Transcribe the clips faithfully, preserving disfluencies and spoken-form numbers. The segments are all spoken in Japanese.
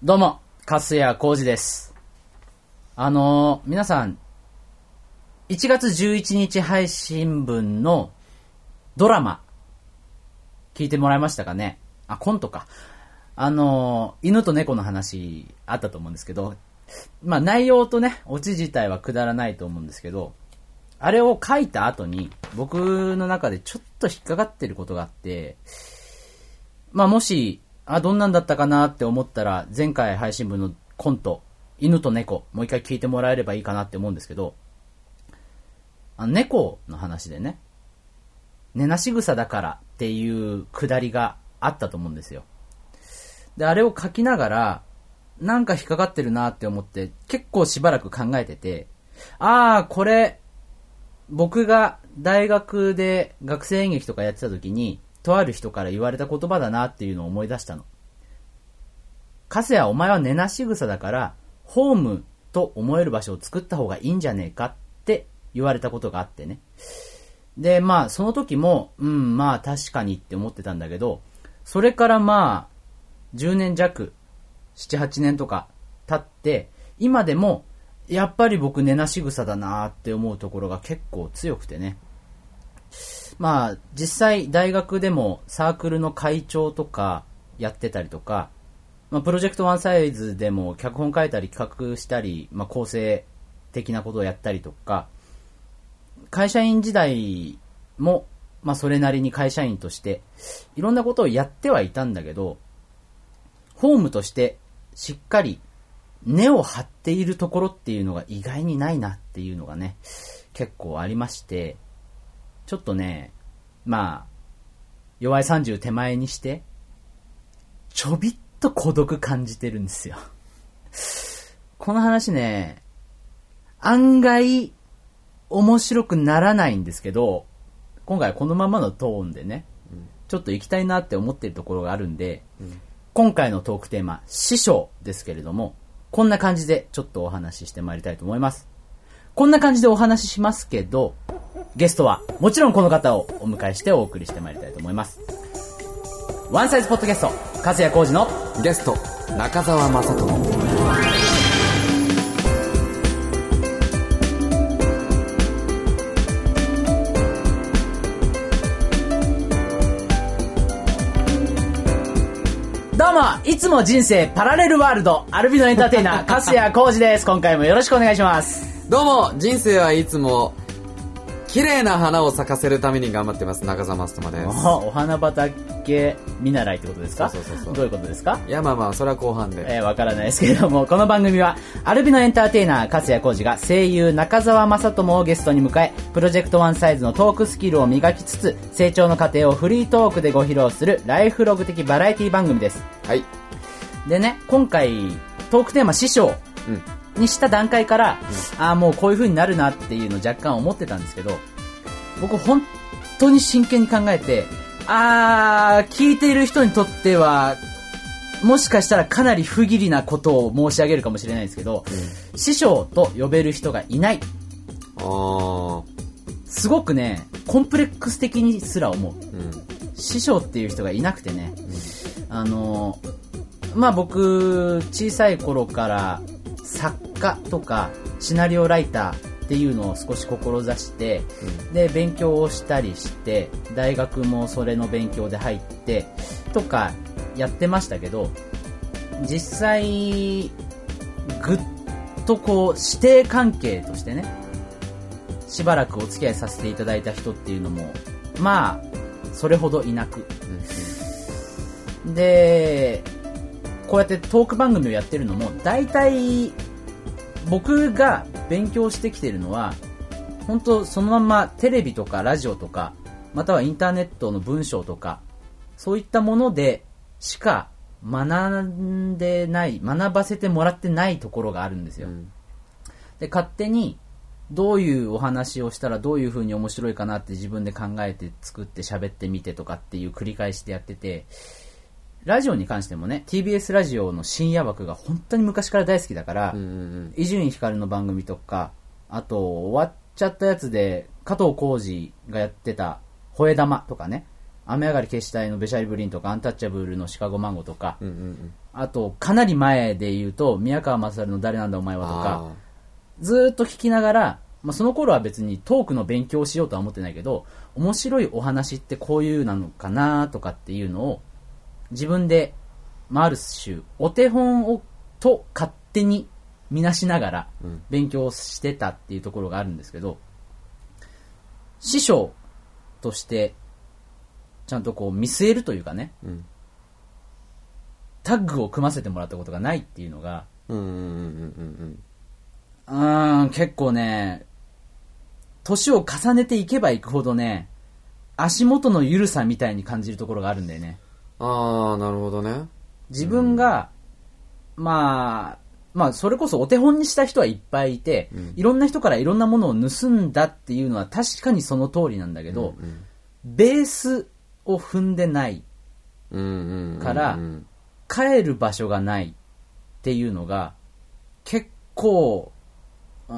どうも、粕谷浩二です。あのー、皆さん、いちがつじゅういちにち配信分のドラマ、聞いてもらいましたかね。あ、コントか。あのー、犬と猫の話あったと思うんですけど、まあ内容とね、オチ自体はくだらないと思うんですけど、あれを書いた後に、僕の中でちょっと引っかかってることがあって、まあもし、あ、どんなんだったかなって思ったら、前回配信分のコント、犬と猫、もう一回聞いてもらえればいいかなって思うんですけど、あの猫の話でね、寝なし草だからっていうくだりがあったと思うんですよ。で、あれを書きながら、なんか引っかかってるなって思って、結構しばらく考えてて、あー、これ、僕が大学で学生演劇とかやってた時に、とある人から言われた言葉だなっていうのを思い出したの。粕谷、お前は寝なし草だから、ホームと思える場所を作った方がいいんじゃねえかって言われたことがあってね。で、まあ、その時も、うん、まあ確かにって思ってたんだけど、それからまあ、じゅうねん弱、なな、はちねんとか経って、今でも、やっぱり僕寝なし草だなって思うところが結構強くてね。まあ、実際大学でもサークルの会長とかやってたりとか、まあ、プロジェクトワンサイズでも脚本書いたり企画したり、まあ、構成的なことをやったりとか、会社員時代も、まあ、それなりに会社員としていろんなことをやってはいたんだけど、ホームとしてしっかり根を張っているところっていうのが意外にないなっていうのがね、結構ありまして、ちょっとね、まあ、弱いさんじゅう手前にして、ちょびっと孤独感じてるんですよ。この話ね、案外、面白くならないんですけど、今回このままのトーンでね、うん、ちょっと行きたいなって思ってるところがあるんで、うん、今回のトークテーマ、師匠ですけれども、こんな感じでちょっとお話ししてまいりたいと思います。こんな感じでお話ししますけど、ゲストはもちろんこの方をお迎えしてお送りしてまいりたいと思います。ワンサイズポッドキャスト、粕谷浩二のゲスト、中澤正人。 どうも、いつも人生パラレルワールド、アルビノエンターテイナー、粕谷浩二です。今回もよろしくお願いします。 どうも、人生はいつも綺麗な花を咲かせるために頑張ってます。中澤正人です。 お, お花畑見習いってことですか？ そうそうそうそう。 どういうことですか？ いや、まあまあ、それは後半で。 えー、わからないですけれども、この番組は、アルビノエンターテイナー、粕谷浩二が声優中澤正人をゲストに迎え、プロジェクトワンサイズのトークスキルを磨きつつ、成長の過程をフリートークでご披露するライフログ的バラエティ番組です。 はい。 でね、今回、トークテーマ師匠にした段階から、うん、ああ、もうこういう風になるなっていうのを若干思ってたんですけど、僕本当に真剣に考えて、あー、聞いている人にとってはもしかしたらかなり不義理なことを申し上げるかもしれないですけど、うん、師匠と呼べる人がいない。 あすごくね、コンプレックス的にすら思う、うん、師匠っていう人がいなくてね、うん、あのまあ僕小さい頃から作家とかシナリオライターっていうのを少し志して、うん、で勉強をしたりして大学もそれの勉強で入ってとかやってましたけど、実際ぐっとこう師弟関係としてねしばらくお付き合いさせていただいた人っていうのもまあそれほどいなく、うん、でこうやってトーク番組をやってるのも大体僕が勉強してきてるのは本当そのままテレビとかラジオとかまたはインターネットの文章とかそういったものでしか学んでない学ばせてもらってないところがあるんですよ、うん、で勝手にどういうお話をしたらどういう風に面白いかなって自分で考えて作って喋ってみてとかっていう繰り返しでやってて、ラジオに関してもね ティービーエス ラジオの深夜枠が本当に昔から大好きだから伊集院光の番組とかあと終わっちゃったやつで加藤浩次がやってた吠え玉とかね雨上がり決死隊のベシャリブリンとか、アンタッチャブルのシカゴマンゴとか、 うんうんうん、 あと、かなり前で言うと、宮川勝の誰なんだお前はとか、ずーっと聞きながら、まあ、その頃は別にトークの勉強をしようとは思ってないけど、面白いお話ってこういうなのかなとかっていうのを、自分で、まあ、ある種、お手本を、と勝手に見なしながら勉強してたっていうところがあるんですけど、師匠として、ちゃんとこう見据えるというかね、うん、タッグを組ませてもらったことがないっていうのが、うーん、結構ね、年を重ねていけばいくほどね、足元の緩さみたいに感じるところがあるんだよね。 ああ、なるほどね。 自分が、うん、まあ、まあ、それこそお手本にした人はいっぱいいて、うん、いろんな人からいろんなものを盗んだっていうのは確かにその通りなんだけど、うんうん、ベースを踏んでないから、帰る場所がないっていうのが、結構、うん、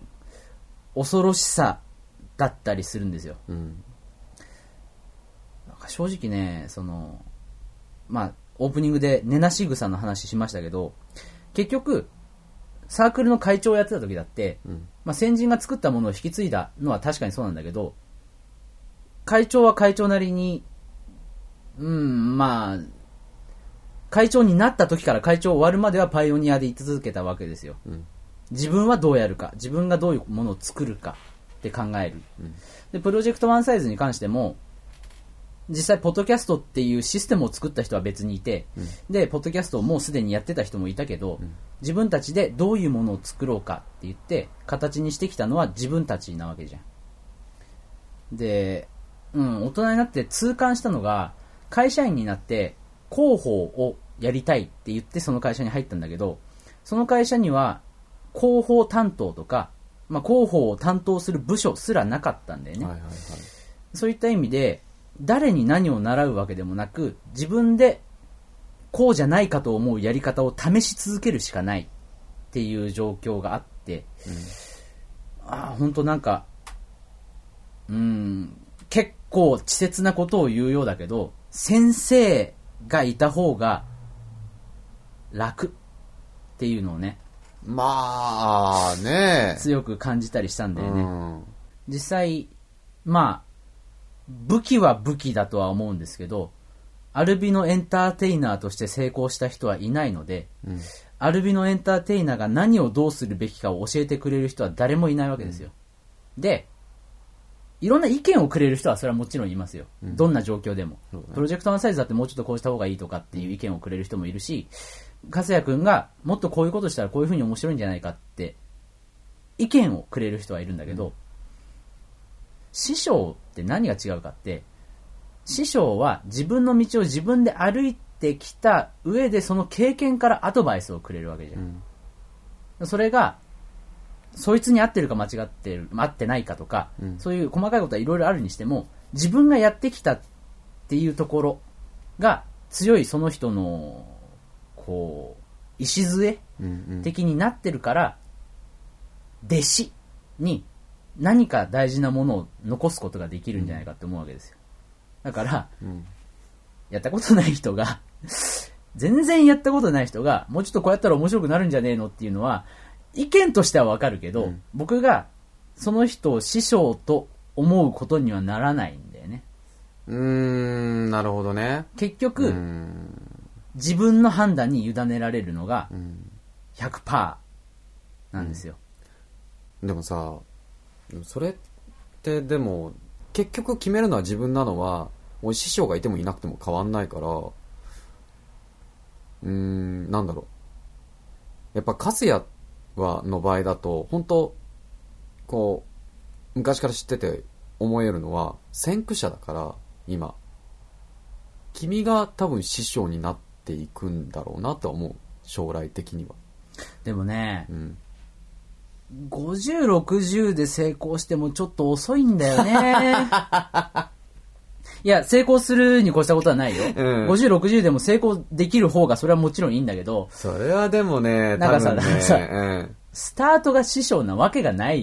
恐ろしさだったりするんですよ。うん、なんか正直ね、その、まあ、オープニングで根なし草の話しましたけど、結局、サークルの会長をやってた時だって、うん、まあ、先人が作ったものを引き継いだのは確かにそうなんだけど、会長は会長なりに、うん、まあ、会長になった時から会長終わるまではパイオニアで居続けたわけですよ。うん、自分はどうやるか、自分がどういうものを作るかって考える。うん、で、プロジェクトワンサイズに関しても、実際、ポッドキャストっていうシステムを作った人は別にいて、うん、で、ポッドキャストをもうすでにやってた人もいたけど、うん、自分たちでどういうものを作ろうかって言って、形にしてきたのは自分たちなわけじゃん。で、うん、大人になって痛感したのが、会社員になって広報をやりたいって言ってその会社に入ったんだけど、その会社には広報担当とか、まあ、広報を担当する部署すらなかったんだよね。はいはいはい、そういった意味で、誰に何を習うわけでもなく、自分でこうじゃないかと思うやり方を試し続けるしかないっていう状況があって、うん、ああ、ほんとなんか、うーん、結構稚拙なことを言うようだけど、先生がいた方が楽っていうのをね、 まあね、 強く感じたりしたんだよね。うん、実際、まあ、武器は武器だとは思うんですけど、アルビノエンターテイナーとして成功した人はいないので、うん、アルビノエンターテイナーが何をどうするべきかを教えてくれる人は誰もいないわけですよ。うん、で、いろんな意見をくれる人はそれはもちろんいますよ。うん、どんな状況でも、ね。プロジェクトのサイズだってもうちょっとこうした方がいいとかっていう意見をくれる人もいるし、粕谷くんがもっとこういうことしたらこういう風に面白いんじゃないかって意見をくれる人はいるんだけど、うん、師匠って何が違うかって、師匠は自分の道を自分で歩いてきた上でその経験からアドバイスをくれるわけじゃん。うん、それがそいつに合ってるか間違ってる、合ってないかとか、うん、そういう細かいことはいろいろあるにしても、自分がやってきたっていうところが強いその人のこう礎的になってるから、弟子に何か大事なものを残すことができるんじゃないかって思うわけですよ。だから、うん、やったことない人が全然やったことない人がもうちょっとこうやったら面白くなるんじゃねえのっていうのは意見としてはわかるけど、うん、僕がその人を師匠と思うことにはならないんだよね。 うーん、なるほどね。 結局自分の判断に委ねられるのが ひゃくパーセント なんですよ。 うん、でもさ、それってでも結局決めるのは自分なのは、もう師匠がいてもいなくても変わんないから、うーん、なんだろう。やっぱ粕谷はの場合だと本当こう昔から知ってて思えるのは、先駆者だから今君が多分師匠になっていくんだろうなと思う、将来的には。 でもね、うん、ごじゅう、ろくじゅうで成功してもちょっと遅いんだよね。いや、成功するに越したことはないよ。うん、ごじゅう、ろくじゅうでも成功できる方がそれはもちろんいいんだけど。 それはでもね、 なんかさ、 多分ね、 さ、 うん、 スタートが師匠なわけがない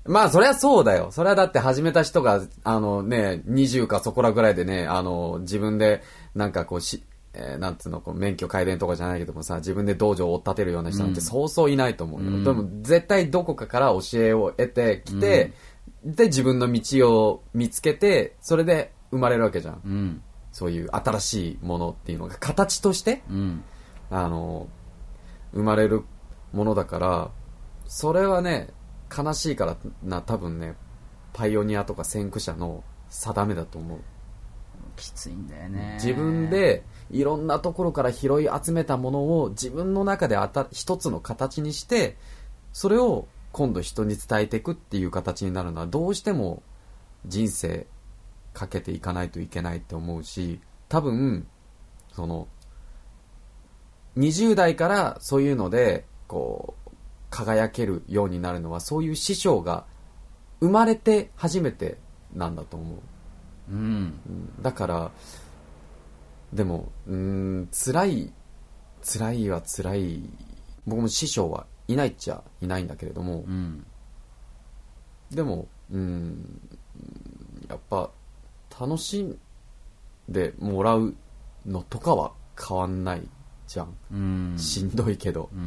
まあそりゃそうだよ。それはだって始めた人が、あのね、にじゅうかそこらぐらいでね、あの、自分でなんかこうし、えー、なんつうの、こう免許改伝とかじゃないけどもさ、自分で道場を追っ立てるような人なんてそうそういないと思うよ。うん、でも絶対どこかから教えを得てきて、うん、で自分の道を見つけて、それで生まれるわけじゃん。うん、そういう新しいものっていうのが形として、うん、あの、生まれるものだから、それはね、悲しいからな、多分ね、パイオニアとか先駆者の定めだと思う。 きついんだよね。 自分でいろんなところから拾い集めたものを自分の中であた一つの形にして、それを今度人に伝えていくっていう形になるのはどうしても人生かけていかないといけないって思うし、多分そのにじゅう代からそういうのでこう輝けるようになるのは、そういう師匠が生まれて初めてなんだと思う。うん、だからでもうーん辛い辛いは辛い。僕も師匠はいないっちゃいないんだけれども、うん、でもうーんやっぱ楽しんでもらうのとかは変わんないじゃん、うん、しんどいけど、うん、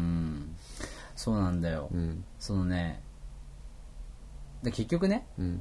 そうなんだよ、うん、そのねで結局ね、うん、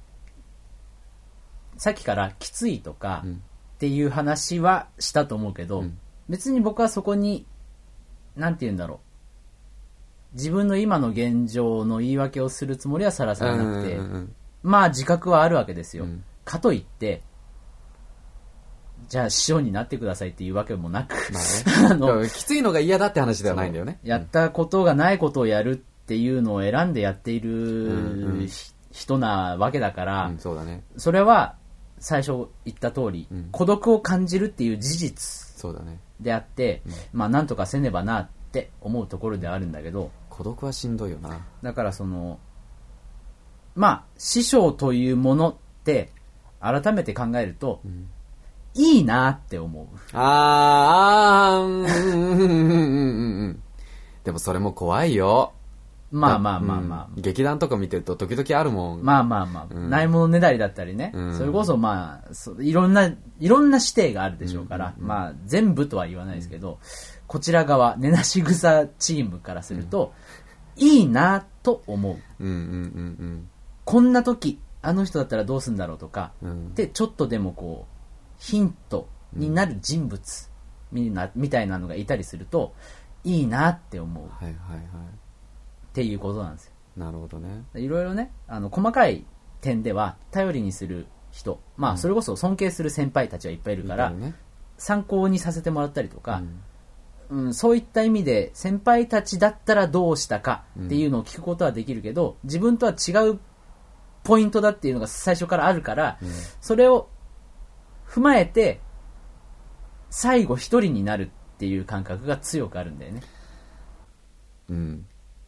さっきからきついとかっていう話はしたと思うけど、うん、別に僕はそこになんて言うんだろう、自分の今の現状の言い訳をするつもりはさらさらなくて、うんうんうん、まあ自覚はあるわけですよ、うん、かといってじゃあ師匠になってくださいっていうわけもなく、まあね、あのきついのが嫌だって話ではないんだよね。 やったことがないことをやるっていうのを選んでやっている、うんうん、人なわけだから、うん、そうだね、それは最初言った通り、うん、孤独を感じるっていう事実であって、うん、まあなんとかせねばなって思うところであるんだけど、 孤独はしんどいよな。 だからそのまあ師匠というものって改めて考えると、うん、いいなって思う。 あー、うんうんうんうんうん。でもそれも怖いよ。 まあまあまあまあ、 うん、劇団とか見てると時々あるもん。 まあまあまあ、うん、ないものねだりだったりね、うん、それこそまあそいろんないろんな指定があるでしょうから、うんうんうん、まあ全部とは言わないですけど、うん、こちら側ねなし草チームからすると、うん、いいなと思う、うんうんうんうん、こんな時あの人だったらどうするんだろうとか、うん、でちょっとでもこうヒントになる人物、うん、み, なみたいなのがいたりするといいなって思う、はいはいはい、っていうことなんですよ。 なるほどね。 いろいろね、あの細かい点では頼りにする人、まあそれこそ尊敬する先輩たちはいっぱいいるから、うんね、参考にさせてもらったりとか、うんうん、そういった意味で先輩たちだったらどうしたかっていうのを聞くことはできるけど、自分とは違うポイントだっていうのが最初からあるから、うん、それを踏まえて最後一人になるっていう感覚が強くあるんだよね。 うん。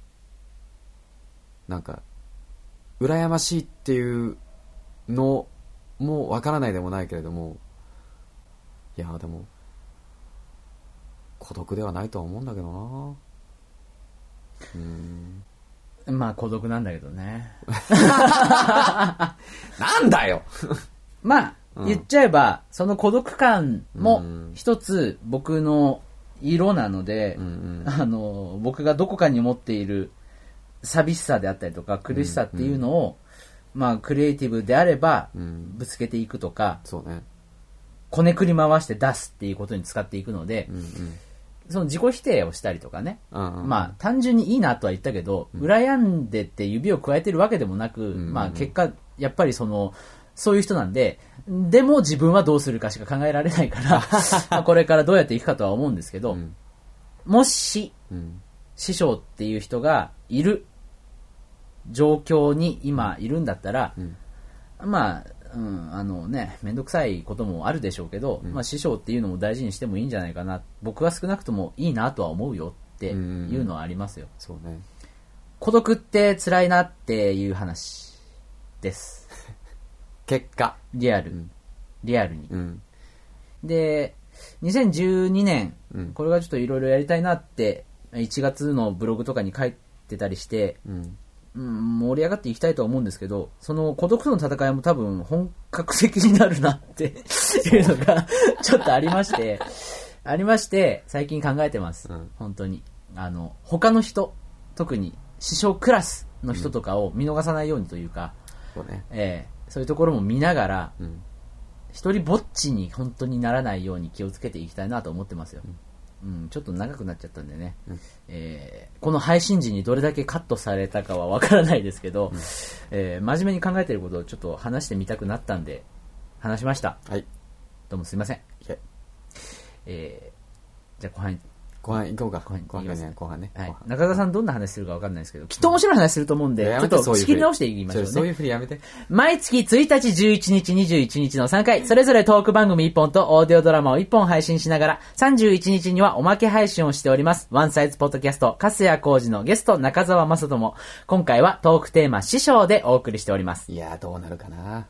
なんか羨ましいっていうのもわからないでもないけれども、いやでも孤独ではないとは思うんだけどな。 うん。まあ孤独なんだけどね。 なんだよ。 まあ。うん、言っちゃえばその孤独感も一つ僕の色なので、うんうん、あの僕がどこかに持っている寂しさであったりとか苦しさっていうのを、うんうん、まあクリエイティブであればぶつけていくとか、うん、そうね、こねくり回して出すっていうことに使っていくので、うんうん、その自己否定をしたりとかね、うんうん、まあ単純にいいなとは言ったけど、うん、羨んでって指を加えてるわけでもなく、うんうん、まあ結果やっぱりそのそういう人なんで、でも自分はどうするかしか考えられないからこれからどうやっていくかとは思うんですけど、うん、もし、うん、師匠っていう人がいる状況に今いるんだったら、うん、まあ、うん、あのね、めんどくさいこともあるでしょうけど、うん、まあ師匠っていうのも大事にしてもいいんじゃないかな、僕は少なくともいいなとは思うよっていうのはありますよ。 そうね。 孤独って辛いなっていう話です。 結果リアル、うん、リアルに、うん、でにせんじゅうにねん、うん、これがちょっといろいろやりたいなっていちがつのブログとかに書いてたりして、うん、 うん、盛り上がっていきたいとは思うんですけど、その孤独との戦いも多分本格的になるなっていうのがちょっとありまして、ありまして、最近考えてます。うん、本当に。あの、他の人、特に師匠クラスの人とかを見逃さないようにというか、 うん、そうね。 えー、そういうところも見ながら、 うん、 一人ぼっちに本当にならないように気をつけていきたいなと思ってますよ。うんうん、ちょっと長くなっちゃったんでね、うん、えー、この配信時にどれだけカットされたかはわからないですけど、うん、えー、真面目に考えていることをちょっと話してみたくなったんで話しました。 はい。 どうもすいません。えー、じゃあ後半後半行こうか。 後半後半ね。後半ね。 はい。中田さんどんな話するかわかんないですけど、きっと面白い話すると思うんで、うん、ちょっと仕切り直していきましょうね。 そういうふりやめて。 毎月ついたち、じゅういちにち、にじゅういちにちのさんかい、それぞれトーク番組いっぽんとオーディオドラマをいっぽん配信しながら、さんじゅういちにちにはおまけ配信をしております。ワンサイズポッドキャスト、粕谷浩二のゲスト、中澤正人。今回はトークテーマ、師匠でお送りしております。 いやー、どうなるかな。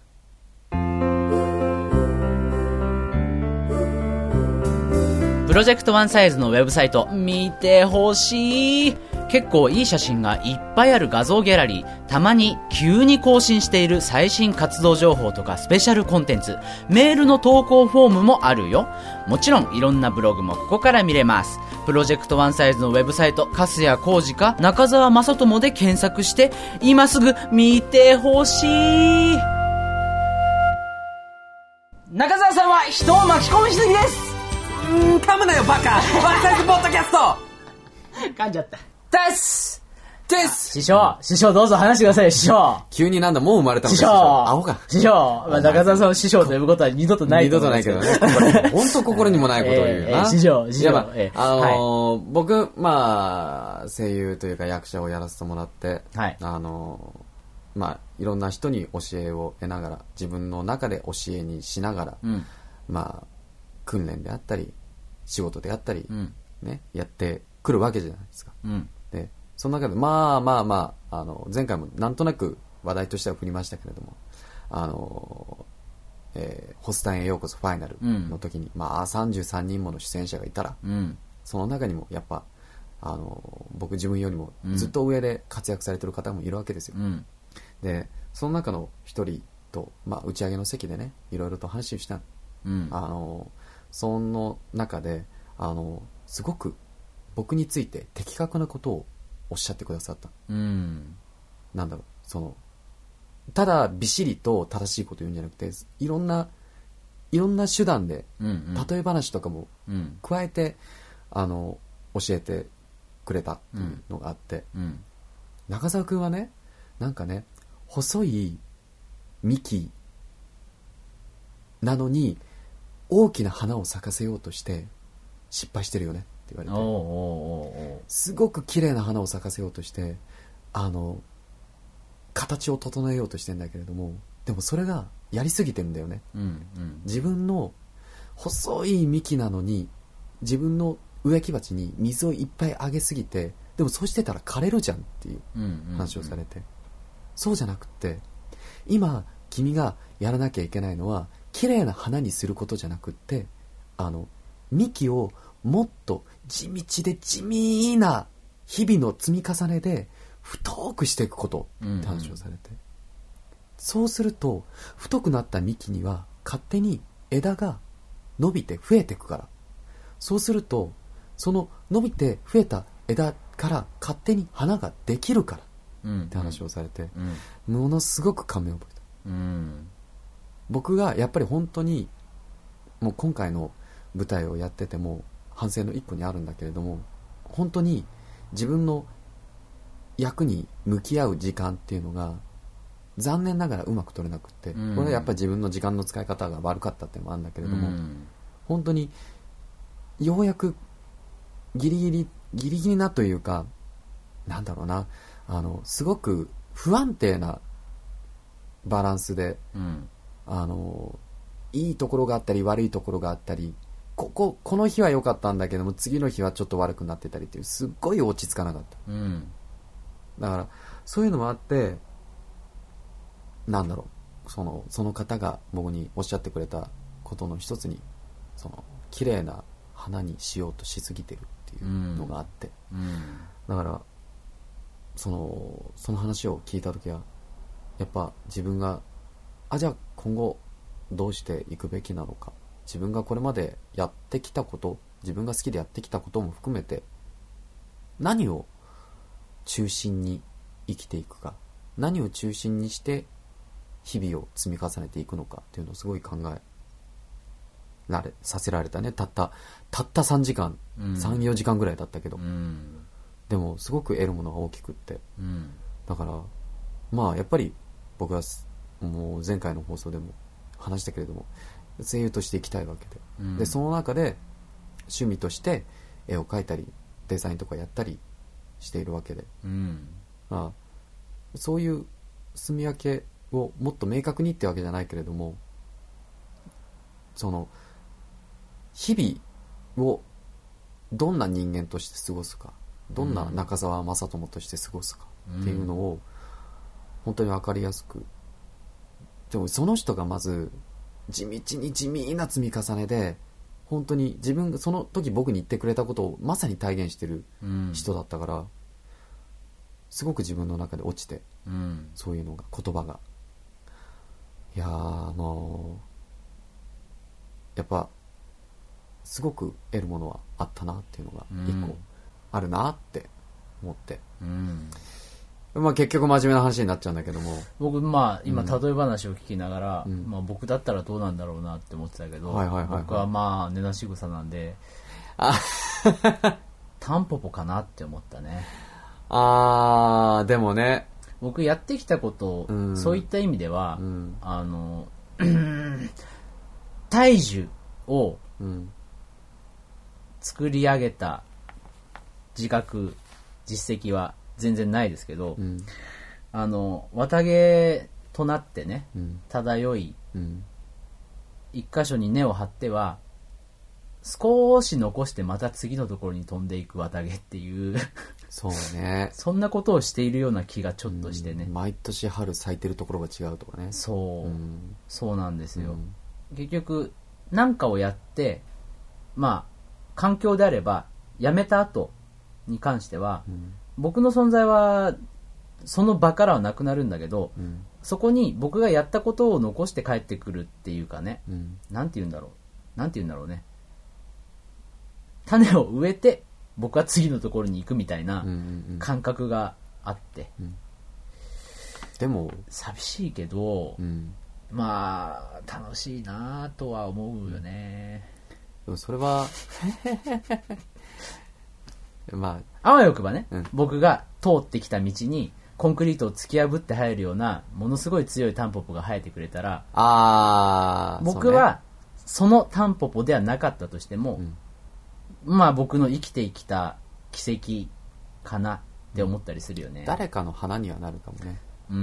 プロジェクトワンサイズのウェブサイト見てほしい。結構いい写真がいっぱいある画像ギャラリー、たまに急に更新している最新活動情報とかスペシャルコンテンツ、メールの投稿フォームもあるよ。もちろんいろんなブログもここから見れます。プロジェクトワンサイズのウェブサイト、粕谷浩二か中澤正人で検索して今すぐ見てほしい。中澤さんは人を巻き込みすぎです。 うーん、噛むなよバカ。ワンサイズポッドキャスト噛んじゃったですです師匠、師匠どうぞ話してくださいよ、師匠。 急になんだ、もう生まれたのか、 師匠。 アホか。 師匠、まあ、中澤さんを師匠と呼ぶことは二度とないと思いますけど。二度とないけどね。本当心にもないことを言うよな。えーえー、 師匠、師匠。 まあ、えー、あのーはい、僕、まあ、声優というか役者をやらせてもらって、はい、あのー、まあ、いろんな人に教えを得ながら、自分の中で教えにしながら、うん、まあ、訓練であったり、仕事であったり、うん、ね、やってくるわけじゃないですか。うん、で、その中で、まあまあまあ、あの、前回もなんとなく話題としては振りましたけれども、あの、えー、ホスタンへようこそファイナルの時に、うん、まあさんじゅうさんにんもの出演者がいたら、うん、その中にもやっぱ、あの、僕自分よりもずっと上で活躍されてる方もいるわけですよ。うん、で、その中の一人と、まあ打ち上げの席でね、いろいろと話をした、うん、あの、その中で、あの、すごく僕について的確なことをおっしゃってくださった、うん、なんだろう、そのただビシリと正しいこと言うんじゃなくて、いろんないろんな手段で、うんうん、例え話とかも加えて、うん、あの教えてくれたっていうのがあって、うんうん、中澤くんはね、なんかね、細い幹なのに大きな花を咲かせようとして失敗してるよねって言われて、おうおうおう、すごく綺麗な花を咲かせようとしてあの形を整えようとしてんだけれども、でもそれがやりすぎてるんだよね、うんうん、自分の細い幹なのに自分の植木鉢に水をいっぱいあげすぎて、でもそうしてたら枯れるじゃんっていう話をされて、うんうんうん、そうじゃなくって、今君がやらなきゃいけないのは綺麗な花にすることじゃなくって、あの幹をもっと地道で地味な日々の積み重ねで太くしていくことって話をされて、うんうん、そうすると太くなった幹には勝手に枝が伸びて増えていくから、そうするとその伸びて増えた枝から勝手に花ができるからって話をされて、うんうん、ものすごく感銘を覚えた、うん、僕がやっぱり本当にもう今回の舞台をやってても反省の一個にあるんだけれども、本当に自分の役に向き合う時間っていうのが残念ながらうまく取れなくって、うん、これはやっぱり自分の時間の使い方が悪かったっていうのもあるんだけれども、うん、本当にようやくギリギリギリギリなというか、なんだろうな、あのすごく不安定なバランスで、うん、あのいいところがあったり悪いところがあったり、こここの日は良かったんだけども次の日はちょっと悪くなってたりっていう、すっごい落ち着かなかった、うん、だからそういうのもあって、なんだろう、そのその方が僕におっしゃってくれたことの一つに、その綺麗な花にしようとしすぎてるっていうのがあって、うんうん、だからそのその話を聞いた時はやっぱ自分があじゃあ今後どうしていくべきなのか、自分がこれまでやってきたこと、自分が好きでやってきたことも含めて何を中心に生きていくか、何を中心にして日々を積み重ねていくのかっていうのをすごい考えられさせられたね。たったたったさんじかん、うん、さん、よじかんぐらいだったけど、うん、でもすごく得るものが大きくって、うん、だからまあやっぱり僕はもう前回の放送でも話したけれども声優としていきたいわけで、うん、でその中で趣味として絵を描いたりデザインとかやったりしているわけで、うん、まあ、そういう住み分けをもっと明確にってわけじゃないけれども、その日々をどんな人間として過ごすか、どんな中澤正智として過ごすかっていうのを本当に分かりやすく、でもその人がまず地道に地味な積み重ねで本当に自分がその時僕に言ってくれたことをまさに体現してる人だったから、すごく自分の中で落ちて、うん、そういうのが言葉がいやーもうやっぱすごく得るものはあったなっていうのが一個あるなって思って、うん、まあ結局真面目な話になっちゃうんだけども、 僕まあ今例え話を聞きながら、うん、まあ僕だったらどうなんだろうなって思ってたけど、はいはいはいはい、僕はまあ根なし草なんであタンポポかなって思ったね。 あーでもね、 僕やってきたこと、うん、そういった意味では、うん、あの大樹を作り上げた自覚実績は全然ないですけど、うん、あの綿毛となってね、うん、漂い、うん、一箇所に根を張っては少し残してまた次のところに飛んでいく綿毛っていうそうねそんなことをしているような気がちょっとしてね、 うん、毎年春咲いてるところが違うとかね、 そう、うん、そうなんですよ、うん、結局何かをやってまあ環境であればやめた後に関しては、うん、僕の存在はその場からはなくなるんだけど、うん、そこに僕がやったことを残して帰ってくるっていうかね、うん、なんて言うんだろうなんて言うんだろうね、種を植えて僕は次のところに行くみたいな感覚があって、うんうんうん、 でも寂しいけど、うん、まあ楽しいなとは思うよね。 でもそれはまああわよくばね、うん、僕が通ってきた道にコンクリートを突き破って生えるようなものすごい強いタンポポが生えてくれたら、 あ僕はそのタンポポではなかったとしても、うん、まあ僕の生きてきた奇跡かなって思ったりするよね、うん、 誰かの花にはなるかもね、 うんうん、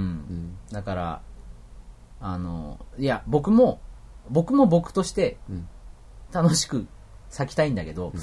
だからあのいや僕も僕も僕として楽しく咲きたいんだけど、うん、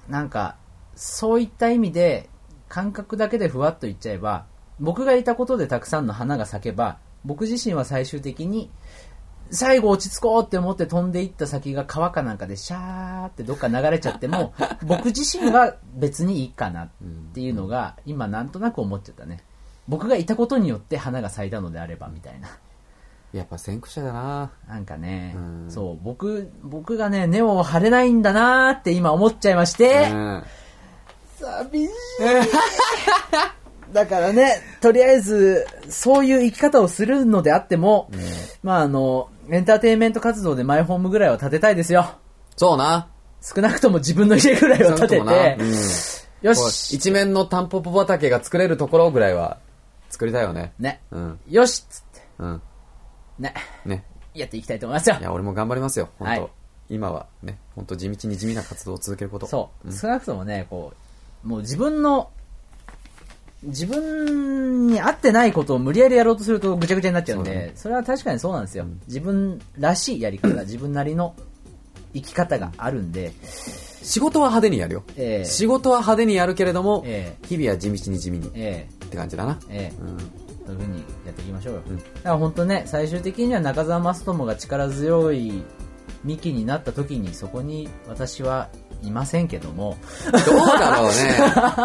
なんかそういった意味で感覚だけでふわっと言っちゃえば、僕がいたことでたくさんの花が咲けば、僕自身は最終的に最後落ち着こうって思って飛んでいった先が川かなんかでシャーってどっか流れちゃっても僕自身は別にいいかなっていうのが今なんとなく思っちゃったね。僕がいたことによって花が咲いたのであればみたいな。 やっぱ先駆者だな。 なんかね、うん、そう僕僕がね根を張れないんだなって今思っちゃいまして、うん、寂しいだからね、とりあえずそういう生き方をするのであっても、うん、まああのエンターテインメント活動でマイホームぐらいは建てたいですよ。 そうな。 少なくとも自分の家ぐらいは建てて、うん、よし一面のタンポポ畑が作れるところぐらいは作りたいよね。 ね、うん、よしっつって、うん、ねねやっていきたいと思いますよ。 いや俺も頑張りますよ本当、はい、今はね本当地道に地味な活動を続けること。 そう、うん、少なくともねこうもう自分の自分に合ってないことを無理やりやろうとするとぐちゃぐちゃになっちゃうんで、 そ,、ね、それは確かにそうなんですよ、うん、自分らしいやり方自分なりの生き方があるんで、 仕事は派手にやるよ、えー、仕事は派手にやるけれども、えー、日々は地道に地味に、えー、って感じだな、えーうん、 そういう風にやっていきましょうよ、うん、だから本当ね最終的には中澤正智が力強い幹になった時にそこに私はいませんけどもどうだろうね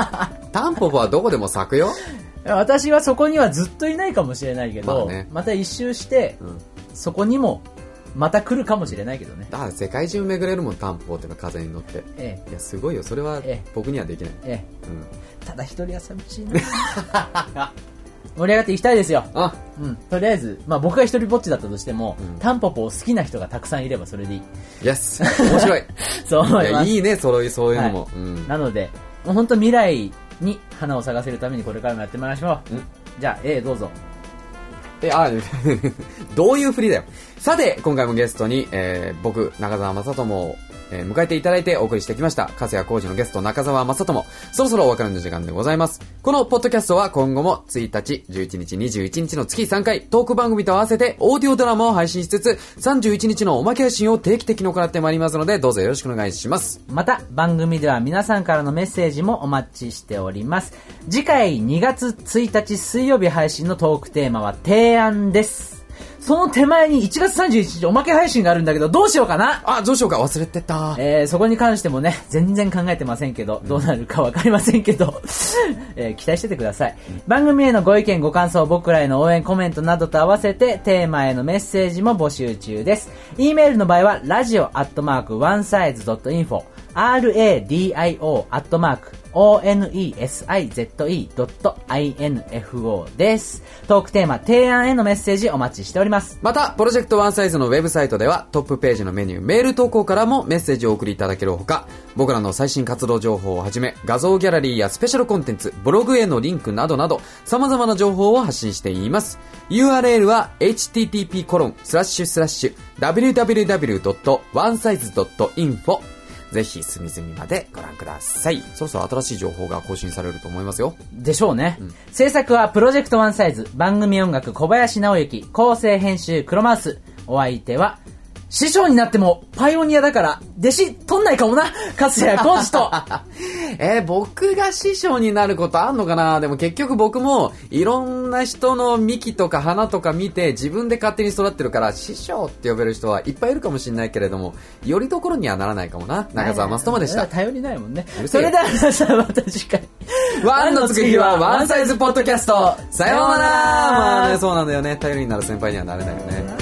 タンポポはどこでも咲くよ。 私はそこにはずっといないかもしれないけど、まあね、また一周して、うん、そこにもまた来るかもしれないけどね。 だから世界中巡れるもん、タンポポっての風に乗って、ええ、いやすごいよ、それは僕にはできない、ええうん、ただ一人は寂しいな盛り上がっていきたいですよ。あ、うん、とりあえず、まあ、僕が一人ぼっちだったとしても、うん、タンポポを好きな人がたくさんいればそれでいい。 イエス、面白い。 そう思います。 いや、いいね、そういうそういうのも、はい、 うん、なのでもう本当未来に花を咲かせるためにこれからもやってまいりましょう、うん、じゃあ A どうぞ。 え、あ、どういう振りだよ。さて、今回もゲストに、えー、僕、中澤正智を、えー、迎えていただいてお送りしてきました。加瀬谷浩二のゲスト、中澤正智。そろそろお別れの時間でございます。このポッドキャストは今後もついたち、じゅういちにち、にじゅういちにちの月さんかい、トーク番組と合わせてオーディオドラマを配信しつつ、さんじゅういちにちのおまけ配信を定期的に行ってまいりますので、どうぞよろしくお願いします。 また、番組では皆さんからのメッセージもお待ちしております。次回にがつついたち水曜日配信のトークテーマは提案です。その手前にいちがつさんじゅういちにちおまけ配信があるんだけど、どうしようかな。 あ、どうしようか、忘れてた。 えー、そこに関してもね、全然考えてませんけど、どうなるかわかりませんけど、えー、期待しててください、うん。番組へのご意見、ご感想、僕らへの応援、コメントなどと合わせて、テーマへのメッセージも募集中です。E メールの場合は、ラジオアットマークワンサイズドットインフォ、ラディオアットマークオーエヌイーエスアイゼットイードットインフォ です。トークテーマ、提案へのメッセージお待ちしております。 また、プロジェクトワンサイズのウェブサイトではトップページのメニュー、メール投稿からもメッセージをお送りいただけるほか、僕らの最新活動情報をはじめ、画像ギャラリーやスペシャルコンテンツ、ブログへのリンクなどなど、様々な情報を発信しています。ユーアールエル は エイチティーティーピーコロンスラッシュスラッシュダブリューダブリューダブリュードットワンサイズドットインフォ、ぜひ隅々までご覧ください。そろそろ新しい情報が更新されると思いますよ。 でしょうね、うん、制作はプロジェクトワンサイズ、番組音楽小林直之、構成編集黒マウス。お相手は師匠になってもパイオニアだから弟子取んないかもな、粕谷浩二とえー、僕が師匠になることあんのかな。でも結局僕もいろんな人の幹とか花とか見て自分で勝手に育ってるから、師匠って呼べる人はいっぱいいるかもしれないけれども、よりどころにはならないかもな。中澤正智でした。 頼りないもんね。それでは皆さん、また次回。 ワンの次日はワンサイズポッドキャスト。さようなら。まあね、そうなんだよね。頼りになる先輩にはなれないよね。